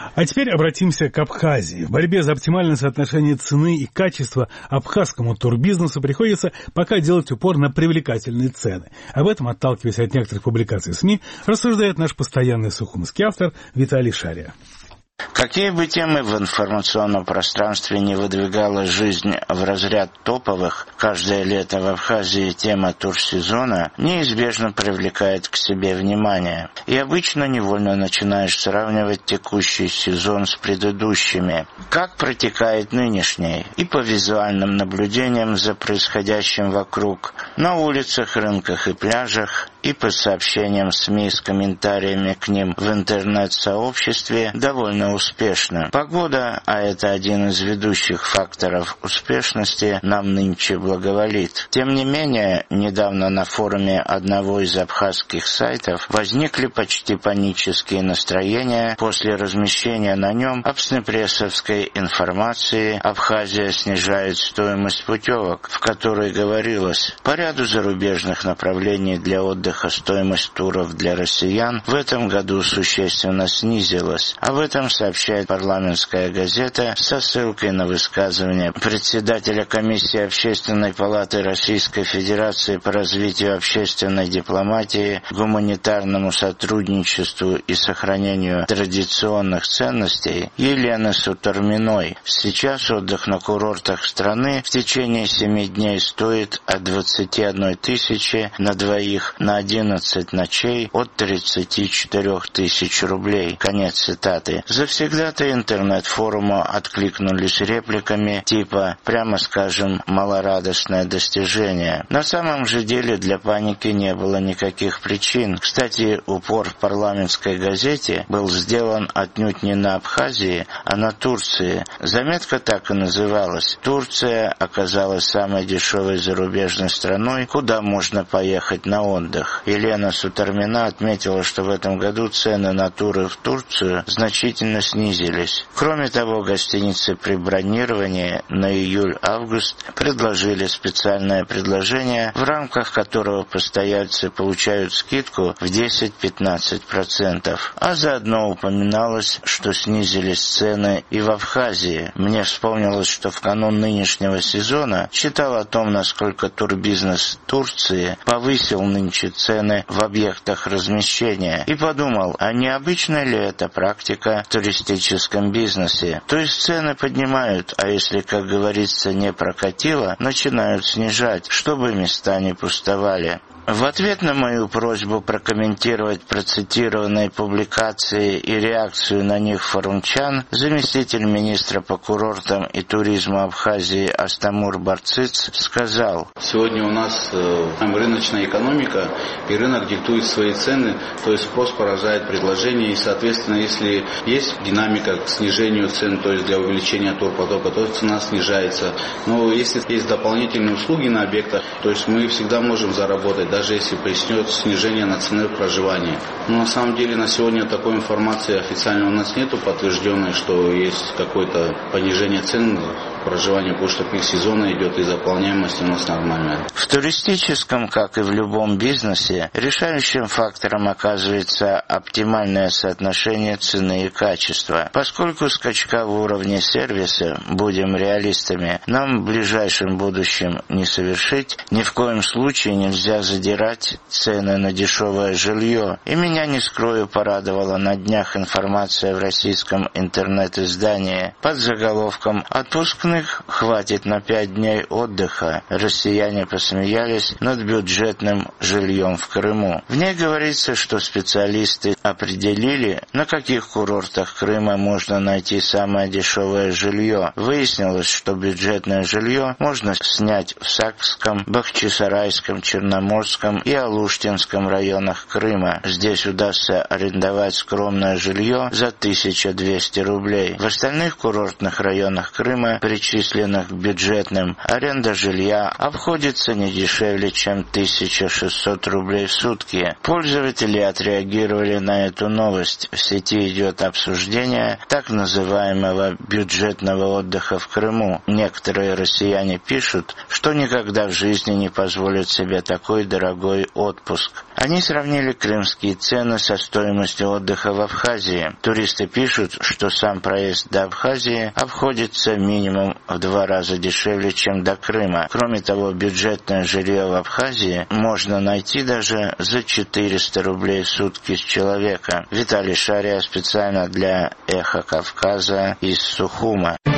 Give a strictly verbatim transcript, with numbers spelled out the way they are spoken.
А теперь обратимся к Абхазии. В борьбе за оптимальное соотношение цены и качества абхазскому турбизнесу приходится пока делать упор на привлекательные цены. Об этом, отталкиваясь от некоторых публикаций СМИ, рассуждает наш постоянный сухумский автор Виталий Шария. Какие бы темы в информационном пространстве не выдвигала жизнь в разряд топовых, каждое лето в Абхазии тема турсезона неизбежно привлекает к себе внимание. И обычно невольно начинаешь сравнивать текущий сезон с предыдущими. Как протекает нынешний? И по визуальным наблюдениям за происходящим вокруг, на улицах, рынках и пляжах, и по сообщениям СМИ с комментариями к ним в интернет-сообществе довольно успешно. Погода, а это один из ведущих факторов успешности, нам нынче благоволит. Тем не менее, недавно на форуме одного из абхазских сайтов возникли почти панические настроения после размещения на нем абснепрессовской информации «Абхазия снижает стоимость путевок», в которой говорилось: по ряду зарубежных направлений для отдыха стоимость туров для россиян в этом году существенно снизилась. Об этом сообщает парламентская газета со ссылкой на высказывание председателя комиссии Общественной палаты Российской Федерации по развитию общественной дипломатии, гуманитарному сотрудничеству и сохранению традиционных ценностей Елены Суторминой. Сейчас отдых на курортах страны в течение семи дней стоит от двадцати одной тысячи на двоих на одиннадцать ночей от тридцати четырёх тысяч рублей. Конец цитаты. Завсегдатаи интернет-форума откликнулись репликами типа, прямо скажем, малорадостное достижение. На самом же деле для паники не было никаких причин. Кстати, упор в парламентской газете был сделан отнюдь не на Абхазии, а на Турции. Заметка так и называлась: «Турция оказалась самой дешевой зарубежной страной, куда можно поехать на отдых». Елена Сутормина отметила, что в этом году цены на туры в Турцию значительно снизились. Кроме того, гостиницы при бронировании на июль-август предложили специальное предложение, в рамках которого постояльцы получают скидку в десять-пятнадцать процентов. А заодно упоминалось, что снизились цены и в Абхазии. Мне вспомнилось, что в канун нынешнего сезона читал о том, насколько турбизнес Турции повысил нынче цены в объектах размещения, и подумал, а необычная ли это практика в туристическом бизнесе? То есть цены поднимают, а если, как говорится, не прокатило, начинают снижать, чтобы места не пустовали. В ответ на мою просьбу прокомментировать процитированные публикации и реакцию на них форумчан, заместитель министра по курортам и туризму Абхазии Астамур Барциц сказал: сегодня у нас э, рыночная экономика, и рынок диктует свои цены, то есть спрос поражает предложение, и, соответственно, если есть динамика к снижению цен, то есть для увеличения турпотока, то цена снижается. Но если есть дополнительные услуги на объектах, то есть мы всегда можем заработать, даже если приснет снижение на цены проживания. Но на самом деле на сегодня такой информации официально у нас нету подтвержденной, что есть какое-то понижение цен проживания, потому что пик сезона идет и заполняемость у нас нормальная. В туристическом, как и в любом бизнесе, решающим фактором оказывается оптимальное соотношение цены и качества. Поскольку скачка в уровне сервиса, будем реалистами, нам в ближайшем будущем не совершить, ни в коем случае нельзя задирать цены на дешевое жилье. И меня, не скрою, порадовала на днях информация в российском интернет-издании под заголовком «Отпускных хватит на пять дней отдыха». Россияне посмеялись над бюджетным жильем в Крыму. В ней говорится, что специалисты определили, на каких курортах Крыма можно найти самое дешевое жилье. Выяснилось, что бюджетное жилье можно снять в Сакском, Бахчисарайском, Черноморском и Алуштинском районах Крыма. Здесь удастся арендовать скромное жилье за тысячу двести рублей. В остальных курортных районах Крыма при причисленных к бюджетным, аренда жилья обходится не дешевле, чем тысяча шестьсот рублей в сутки. Пользователи отреагировали на эту новость. В сети идет обсуждение так называемого бюджетного отдыха в Крыму. Некоторые россияне пишут, что никогда в жизни не позволят себе такой дорогой отпуск. Они сравнили крымские цены со стоимостью отдыха в Абхазии. Туристы пишут, что сам проезд до Абхазии обходится минимум в два раза дешевле, чем до Крыма. Кроме того, бюджетное жилье в Абхазии можно найти даже за четыреста рублей в сутки с человека. Виталий Шария специально для «Эхо Кавказа» из Сухума.